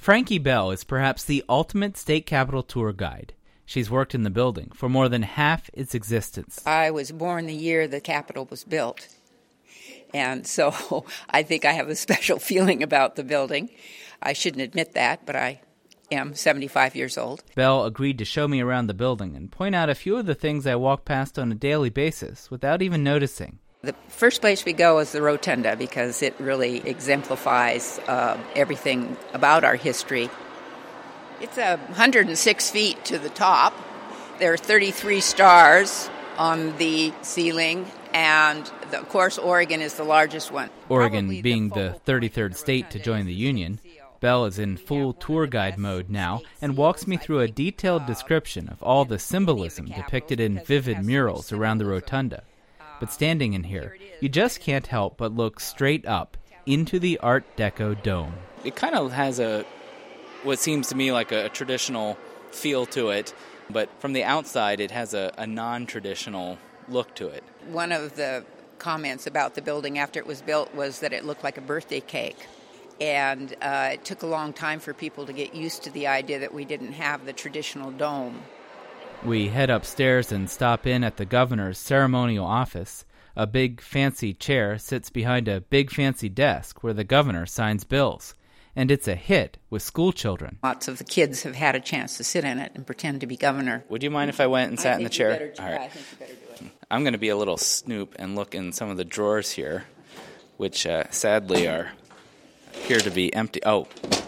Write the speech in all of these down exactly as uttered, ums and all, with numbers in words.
Frankie Bell is perhaps the ultimate state capitol tour guide. She's worked in the building for more than half its existence. I was born the year the Capitol was built, and so I think I have a special feeling about the building. I shouldn't admit that, but I am seventy-five years old. Bell agreed to show me around the building and point out a few of the things I walk past on a daily basis without even noticing. The first place we go is the rotunda because it really exemplifies uh, everything about our history. It's uh, one hundred six feet to the top. There are thirty-three stars on the ceiling, and the, of course Oregon is the largest one. Oregon Probably being the, the thirty-third state to join the Union. Bell is in full tour guide mode now and walks me through a detailed description of all the symbolism depicted in vivid murals around the rotunda. But standing in here, you just can't help but look straight up into the Art Deco dome. It kind of has a, what seems to me like a, a traditional feel to it, but from the outside it has a, a non-traditional look to it. One of the comments about the building after it was built was that it looked like a birthday cake. And uh, it took a long time for people to get used to the idea that we didn't have the traditional dome. We head upstairs and stop in at the governor's ceremonial office. A big fancy chair sits behind a big fancy desk where the governor signs bills. And it's a hit with school children. Lots of the kids have had a chance to sit in it and pretend to be governor. Would you mind if I went and sat in the chair? I think you better, All right. I think you better do it. I'm going to be a little snoop and look in some of the drawers here, which uh, sadly are appear to be empty. Oh,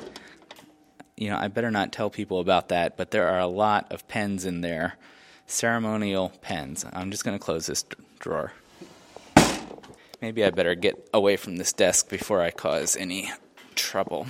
you know, I better not tell people about that, but there are a lot of pens in there, ceremonial pens. I'm just going to close this d- drawer. Maybe I better get away from this desk before I cause any trouble.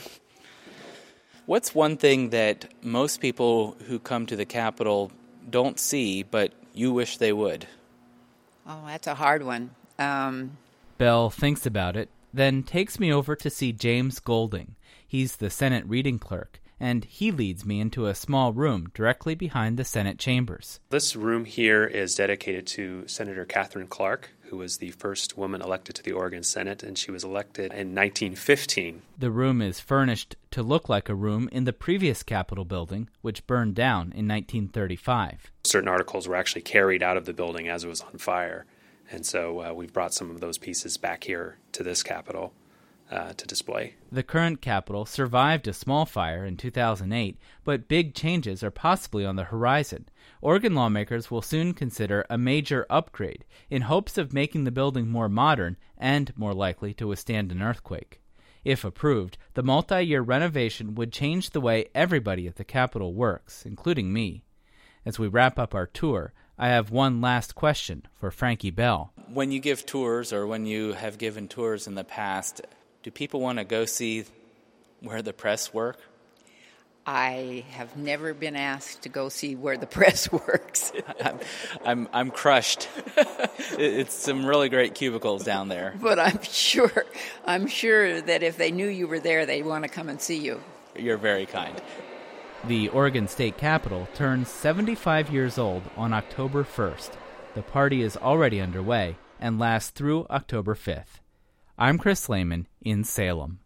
What's one thing that most people who come to the Capitol don't see, but you wish they would? Oh, that's a hard one. Um, Bell thinks about it, then takes me over to see James Golding. He's the Senate reading clerk, and he leads me into a small room directly behind the Senate chambers. This room here is dedicated to Senator Katherine Clark, who was the first woman elected to the Oregon Senate, and she was elected in nineteen fifteen. The room is furnished to look like a room in the previous Capitol building, which burned down in nineteen thirty-five. Certain articles were actually carried out of the building as it was on fire, and so uh, we've brought some of those pieces back here to this Capitol uh, to display. The current Capitol survived a small fire in two thousand eight, but big changes are possibly on the horizon. Oregon lawmakers will soon consider a major upgrade in hopes of making the building more modern and more likely to withstand an earthquake. If approved, the multi-year renovation would change the way everybody at the Capitol works, including me. As we wrap up our tour, I have one last question for Frankie Bell. When you give tours or when you have given tours in the past, do people want to go see where the press work? I have never been asked to go see where the press works. I'm, I'm I'm crushed. It's some really great cubicles down there. But I'm sure, I'm sure that if they knew you were there, they'd want to come and see you. You're very kind. The Oregon State Capitol turns seventy-five years old on October first. The party is already underway and lasts through October fifth. I'm Chris Lehman in Salem.